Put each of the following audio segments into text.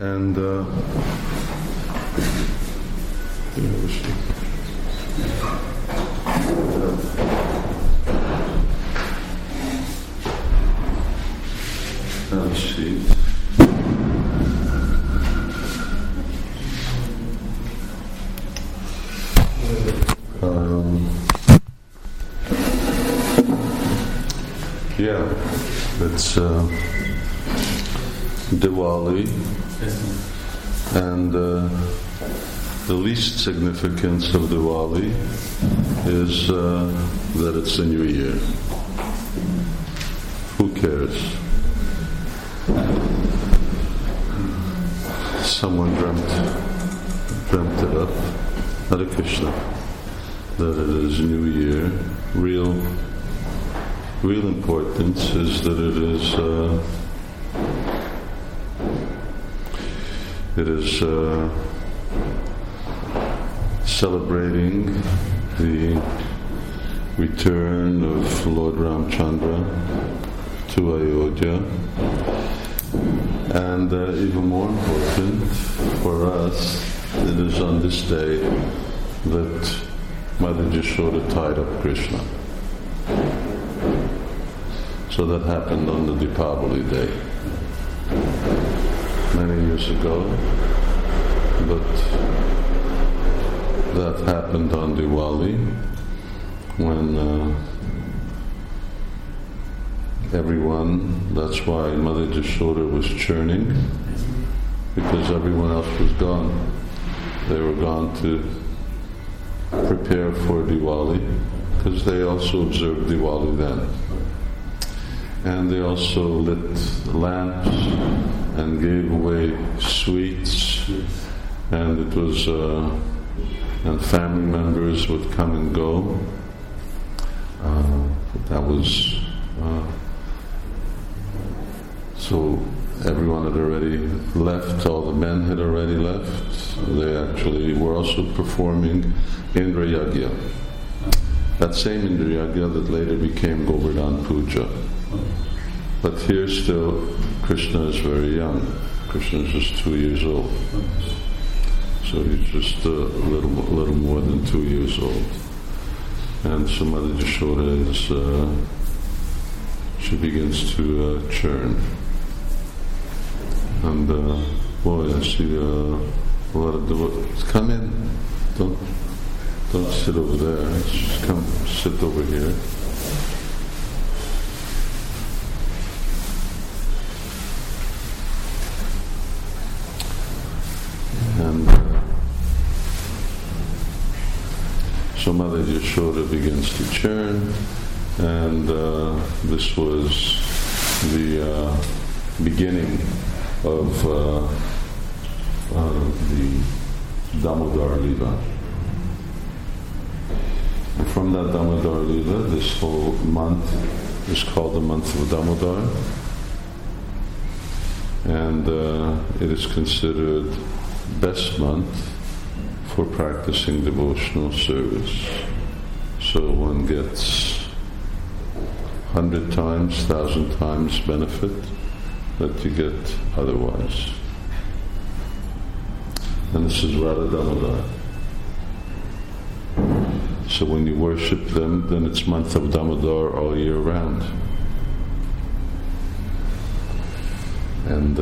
And have a seat. It's Diwali, and the least significance of Diwali is that it's a new year. Who cares? Someone dreamt it up, Hare Krishna, that it is New Year. Real importance is that it is celebrating the return of Lord Ramchandra to Ayodhya, and even more important for us, it is on this day that Mother Yashoda tied up Krishna. So that happened on the Deepavali day, many years ago, but that happened on Diwali when everyone, that's why Mother Yashoda was churning, because everyone else was gone. They were gone to prepare for Diwali, because they also observed Diwali then. And they also lit lamps and gave away sweets, and it was and family members would come and go. That was so everyone had already left. All the men had already left. They actually were also performing Indra Yagya, that same Indra Yagya that later became Govardhan Puja. But here still, Krishna is very young. Krishna is just 2 years old. So he's just a little more than 2 years old. And so Mother Yashoda is, she begins to churn. And boy, I see a lot of devotees. Come in. Don't sit over there. Just come sit over here. And so Mother Yashoda begins to churn, and this was the beginning of the Damodar Lila. And from that Damodar Lila, this whole month is called the month of Damodar, and it is considered best month for practicing devotional service. So one gets 100 times, 1,000 times benefit that you get otherwise. And this is Radha Damodar. So when you worship them, then it's month of Damodar all year round. And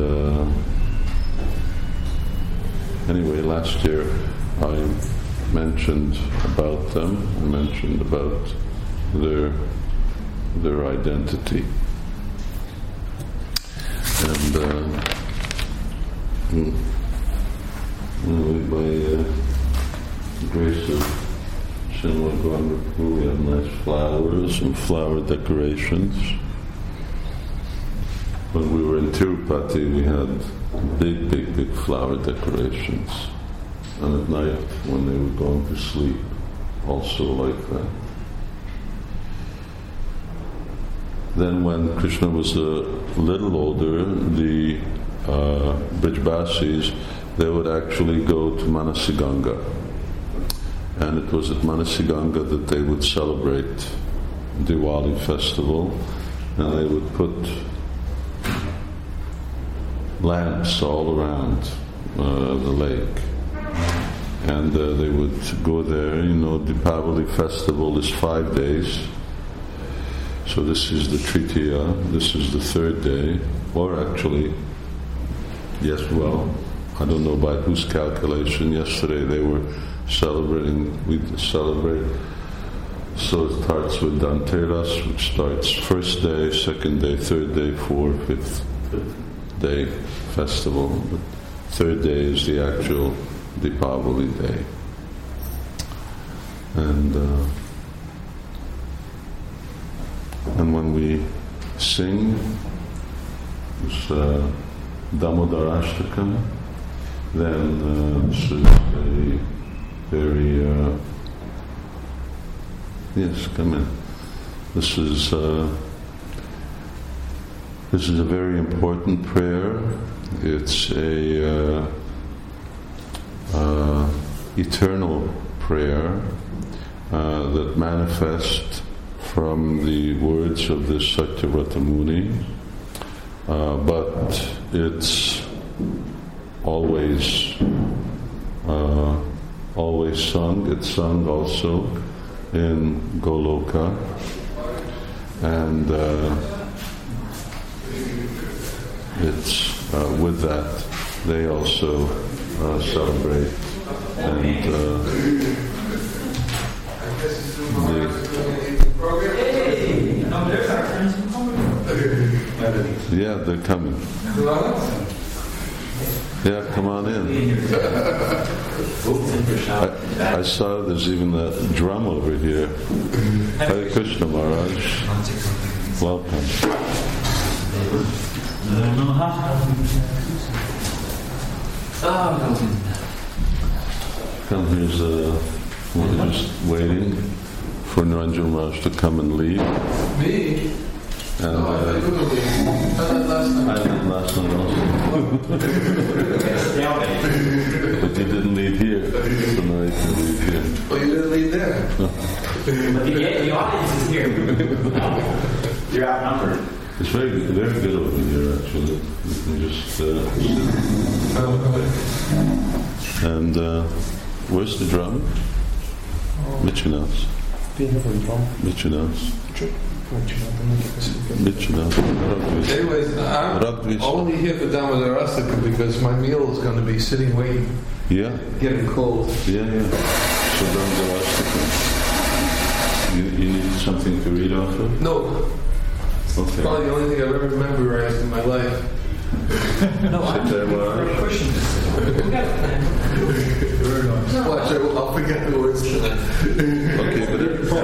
anyway, last year I mentioned about them. I mentioned about their identity. And by the grace of Srimad Bhagavatam, we have nice flowers and flower decorations. When we were in Tirupati, we had big flower decorations. And at night, when they were going to sleep, also like that. Then when Krishna was a little older, the Brijbasis, they would actually go to Manasiganga. And it was at Manasiganga that they would celebrate Diwali festival, and they would put lamps all around the lake. And they would go there. Deepavali festival is 5 days. So this is the Tritiya, this is the third day. Or actually, yes, well, I don't know by whose calculation. Yesterday they were celebrating, we celebrate. So it starts with Dhanteras, which starts first day, second day, third day, fourth, fifth day festival. But third day is the actual Deepavali day. And when we sing this Damodarashtakam, then this is a very yes, come in. This is a very important prayer. It's a eternal prayer that manifests from the words of this Satyavrata Muni, but it's always sung. It's sung also in Goloka, and it's with that they also celebrate yeah, they're coming. Yeah, come on in. I saw there's even a drum over here. Hare Krishna Maharaj. Welcome. Come, here's we're just waiting for Niranjan Maharaj to come and leave. Me? And I did last night also. But you didn't leave here, so now you can leave here. Oh, you didn't leave there? But the audience is here. You're outnumbered. It's very good over here, actually. You can just sit. And where's the drum? Michina's. Anyways, I'm only here for Damodarastika because my meal is going to be sitting waiting. Yeah. Getting cold. Yeah. So Damodarastika. You need something to read off of? No. Okay. Probably the only thing I've ever memorized in my life. No, I'm pushing Watch, I'll forget the words tonight. Okay, but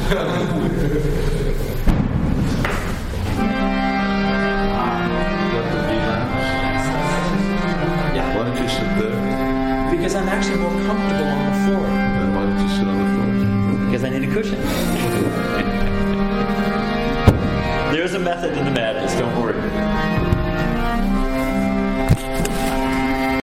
Yeah. why don't you sit there? Because I'm actually more comfortable on the floor. And why don't you sit on the floor? Because I need a cushion. There's a method in the madness, don't worry.